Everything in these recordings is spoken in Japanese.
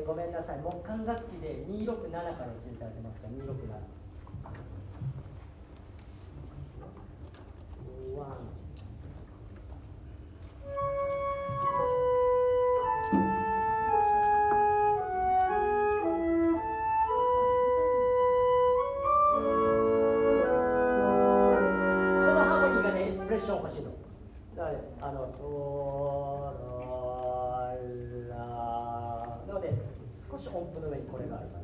ごめんなさい、木管楽器で267から教えていただけますか。267。欲しいの。だからなので少し音符の上にこれがあります。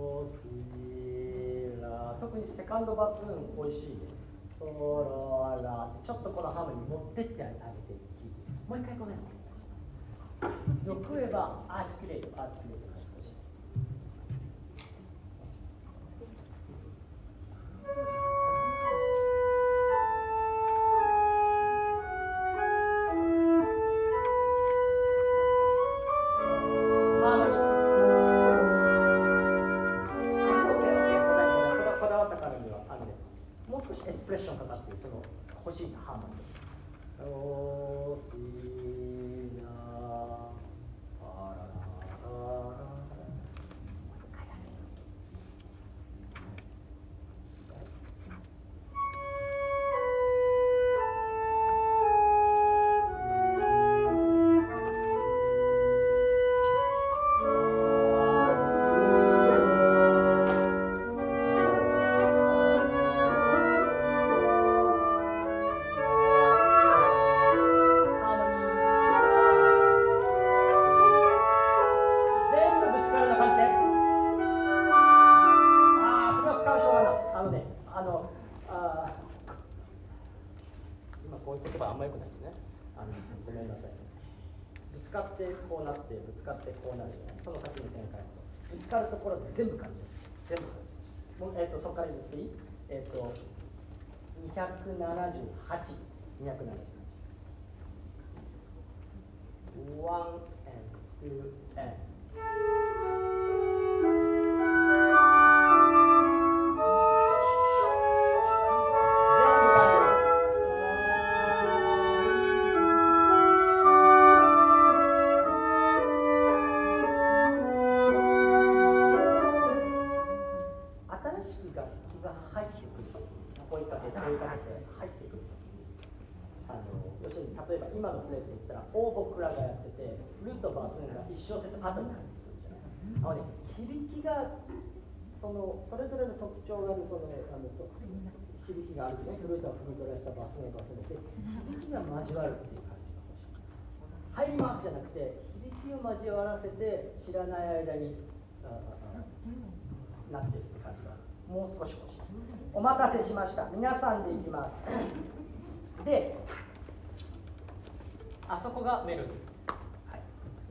特にセカンドバスーン美味しい。ソロラちょっとこのハーモニー持ってってあげてもう一回この辺お願いします。よく言えばアーティキュレートから少し。エスプレッションかかってその欲しいハーモニー。こういう言葉あんまよくないですね。ごめんなさい。ぶつかってこうなってぶつかってこうなるじゃない。その先の展開こそぶつかるところで全部感じる。全部感じる。そこから言っていい？278。1 and 2 and要するに例えば今のフレーズで言ったらオーボクラがやっててフルートバスンが1小節後に入ってくるじゃない。響きがそれぞれの特徴がある響きがあるね。フルートはフルートレスタバスンはバスンで響きが交わるっていう感じが欲しい。入りますじゃなくて響きを交わらせて知らない間になってるって感じがもう少し欲しい。お待たせしました。皆さんでいきます。であそこがメロディーです。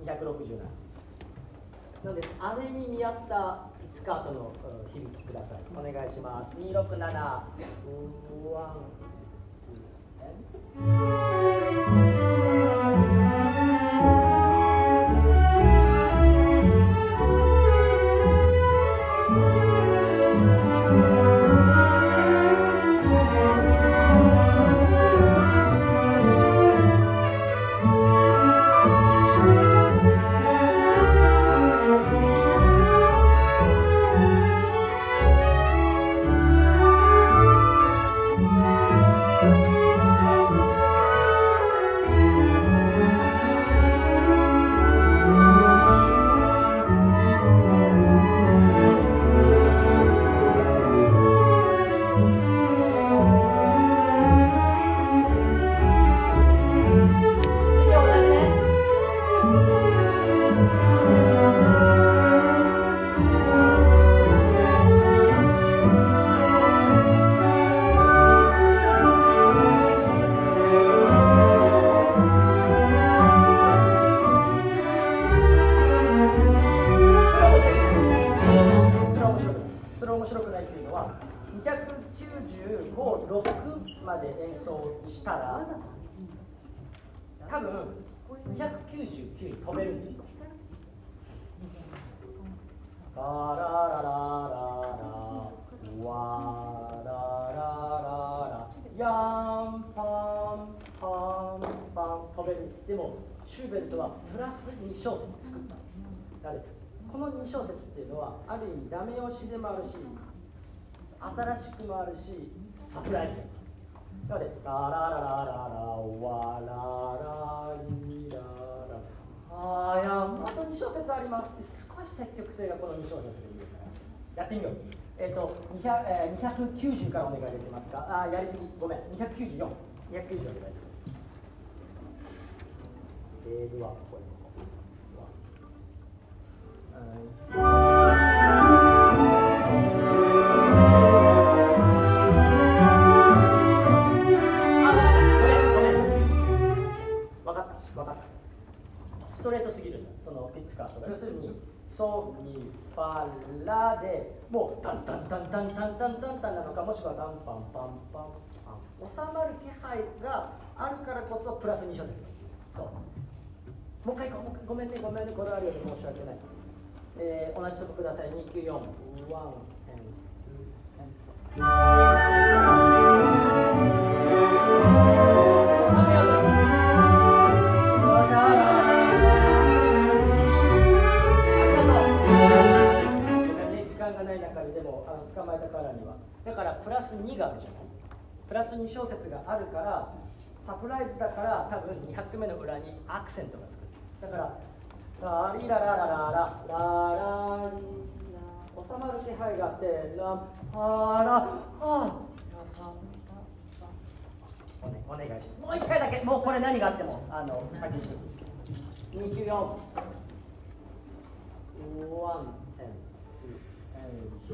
はい、267。なので、あれに見合ったピッツカートの響きください。お願いします。267。295、6まで演奏したら多分299に飛べるんですよ。ララララララワララララヤンパンパンパン飛べる。でもシューベルトはプラス2小節作った。誰この2小節っていうのはある意味ダメ押しでもあるし、新しくもあるし、サプライズでもある。なので、ララララララワララリララあと2小節ありますって少し積極性がこの2小節でいるからやってみよう。290からお願いできますか。やりすぎ、ごめん。294お願いします。ではこれ分かった。ストレートすぎるんだ、そのピッツカートが。要するにソミファラでもうタンタンタンタンタンタンタンタンなのか、もしくはタンパンパンパンパン収まる気配があるからこそプラス2小節。そうもう一回ごめんねこだわるように申し訳ない。同じとこください。294 1 捕まえたからにはだからプラス2があるじゃない。プラス2小節があるからサプライズだから、多分2拍目の裏にアクセントがつく。だからラリラララララララリラ収まる気配があってラハラお願いします。もう一回だけ。もうこれ何があっても先に294 1 2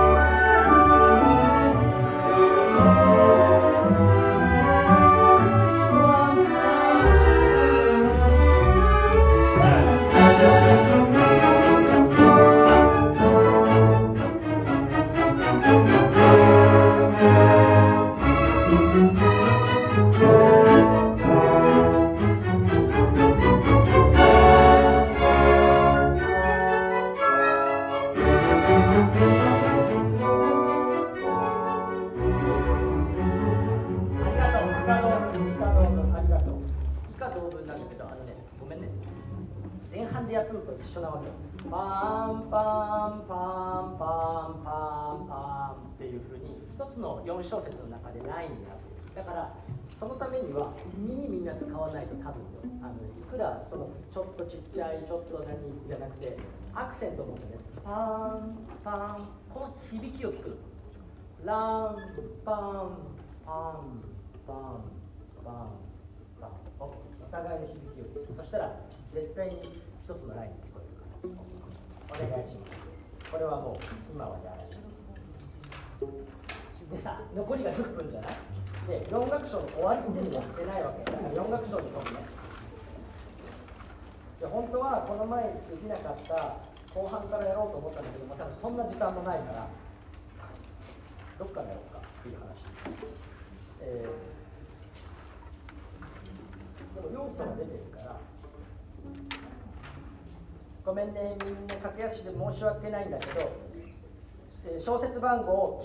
一緒なわけよ。パンパンパンパンパンパンっていうふうに一つの4小節の中でないんだよ。だからそのためには耳みんな使わないと多分よ。いくらそのちょっとちっちゃいちょっと何じゃなくてアクセントを持ってね、パンパンこの響きを聞く。ランパンパンパンパンパン。お互いの響きを聞く。そしたら絶対に一つのラインに聞こえるからお願いします。これはもう今はやらないでさ、残りが10分じゃないで、4楽章の終わりっていうのやってないわけだから4楽章に飛ぶね。で本当はこの前できなかった後半からやろうと思ったんだけども、多分そんな時間もないからどっからやろうかっていう話。でも要素が出てるからごめんね、みんな駆け足で申し訳ないんだけど、小説番号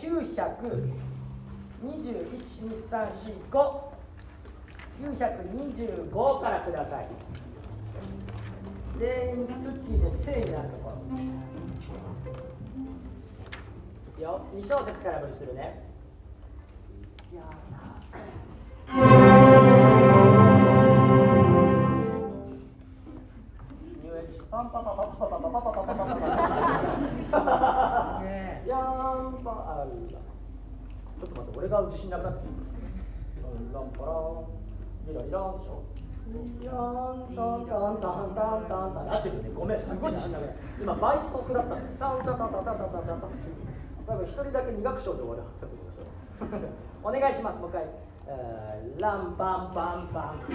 9212345からください。全員クッキーで正になるところ。いくよ、2小節から無理するね。パンパパパパパパパパパパパパパヤンパあらちょっと待って、俺が自信なくなってる。ランパランリラリランでしょ。ヤンタンタンタンタンタンタンなってるね。ごめん、すごい自信なくなる。今倍速だったの。タンタンタンタンタンタンタンタンタン。多分一人だけ2楽章で終わる速度ですよ。お願いします。もう一回。ランパンパンパン。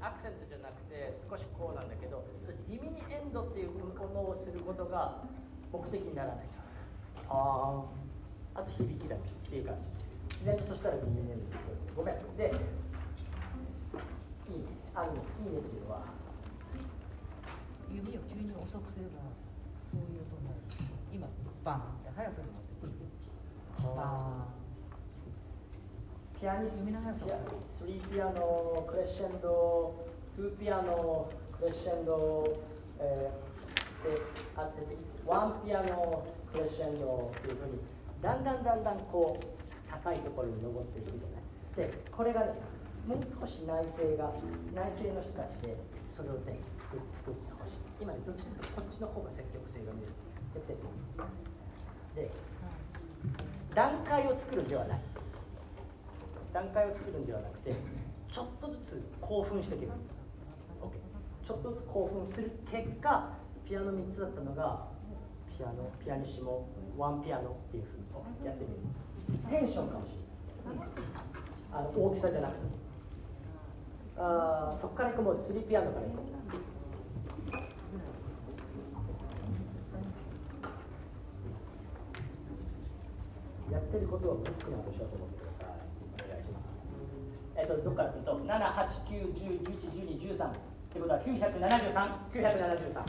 アクセントじゃなくて少しこうなんだけど、ディミニエンドっていうものをすることが目的にならない。あと響きだけっていう感じ。自然にそしたらディミニエンドってごめん。で、いいね。いいねっていうのは指を急に遅くすればそういう音になる。今バーンって速くなってくる。バーン。 ピアニスト、3ピアノ、クレッシェンド、2ピアノ、クレッシェンド、次、1ピアノ、クレッシェンドっていうふうに、だんだんこう、高いところに登っていくじゃない。で、これがね、もう少し内政の人たちで、それをね、作ってほしい。今ね、どっちかというと、こっちの方が積極性が見えてる。で、段階を作るんではない。段階を作るんではなくて、ちょっとずつ興奮していける。ちょっとずつ興奮する結果、ピアノ3つだったのが、ピアニッシモ、1ピアノっていうふうにやってみる。テンションかもしれない。大きさじゃなくて。そこからいくもう3ピアノからいこう。やってることはブックな場所だと思ってください。どこからというと、7、8、9、10、11、12、13ってことは973。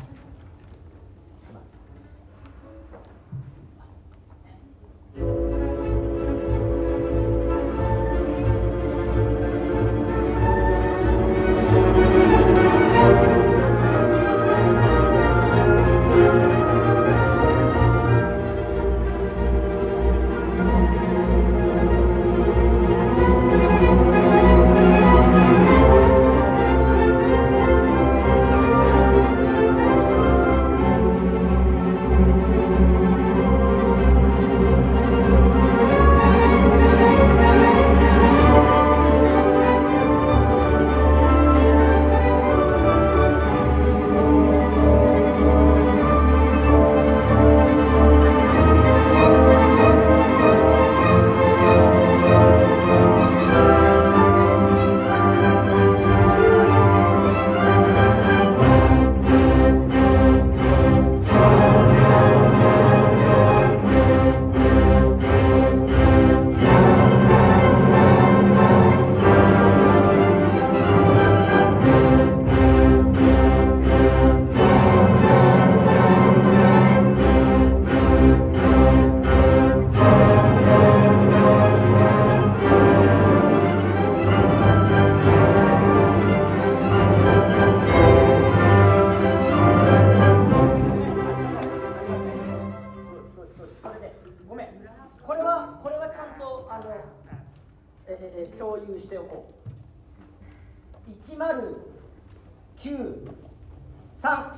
共有しておこう。1093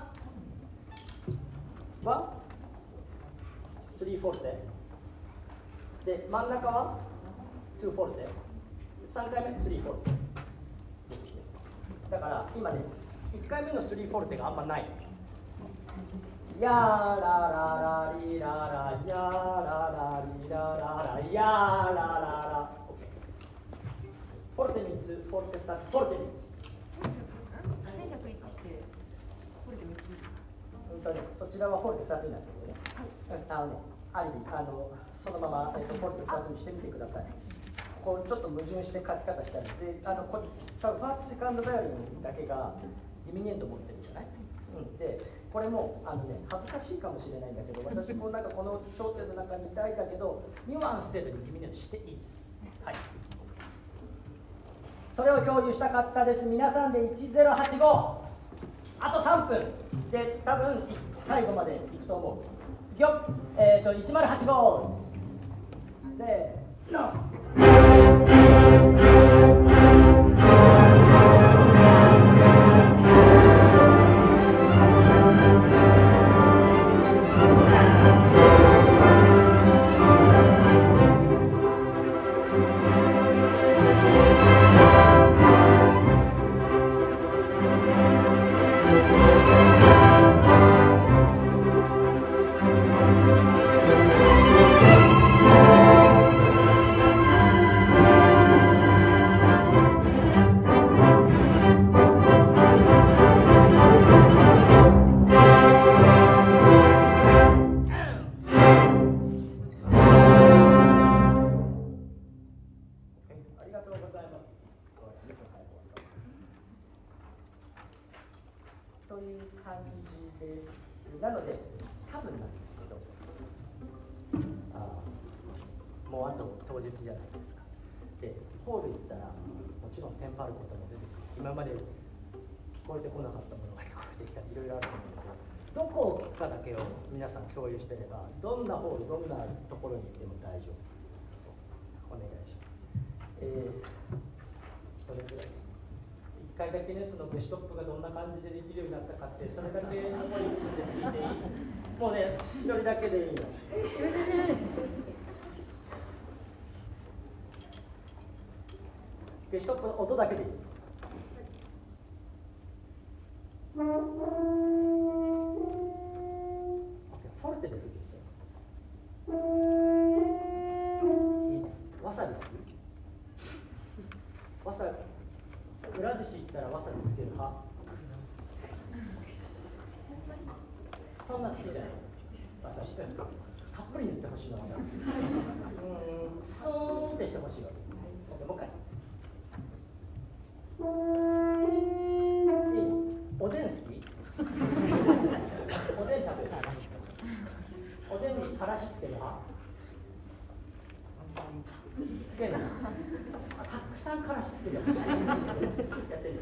は3フォルテで、真ん中は2フォルテ、3回目3フォルテですね。だから今ね、1回目の3フォルテがあんまない。やーらららりらら、やーららりららら、やーららら。フォルテ3つ、フォルテ2つ、フォルテ3つ。 1101ってフォルテ3つ。 そちらはフォルテ2つになってるよね。ある意味そのまま、フォルテ2つにしてみてください。こうちょっと矛盾して書き方したりで、多分ファーストセカンドバイオリンだけがディミニエント持ってるじゃない。でこれも恥ずかしいかもしれないんだけど、私もなんかこの焦点の中にいたいんだけど、ニュアンス程度にディミニエントしていい。はい。それを共有したかったです。皆さんで1085。あと3分で多分最後までいくと思う。いくよ。1085。せーの。 感じです。なので多分なんですけど、もうあと当日じゃないですか。でホール行ったらもちろんテンパることも出てくる。今まで聞こえてこなかったものが聞こえてきたりいろいろあると思うんですが、どこを聞くかだけを皆さん共有してれば、どんなホールどんなところに行っても大丈夫。お願いします。それぐらい1回だけね、そのゲシュトップがどんな感じでできるようになったかって、それだけ思いで聞いていい。もうね、1人だけでいいの。ゲシュトップの音だけでいい。フォルテで吹いてみて。いいね。わさび好き？わさび。くら寿司行ったらわさびつける派？そんな好きじゃない。わさび。たっぷり塗ってほしいの、わさび。スーンってしてほしいわ。もう一回。いい？おでん好き？おでん食べる？おでんにからしつける派？つけない。たくさんからしつける。やってみて。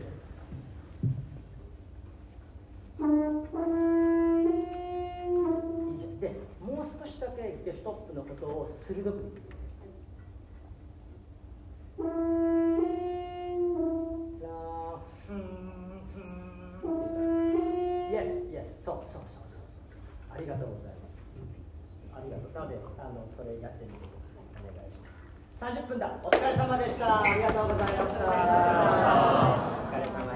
いいじゃん。で、もう少しだけゲシュトップのことを鋭く見て。そう。ありがとうございます。ありがとう。なので、それやってみてください。お願いします。30分だ。お疲れ様でした。ありがとうございました。お疲れ様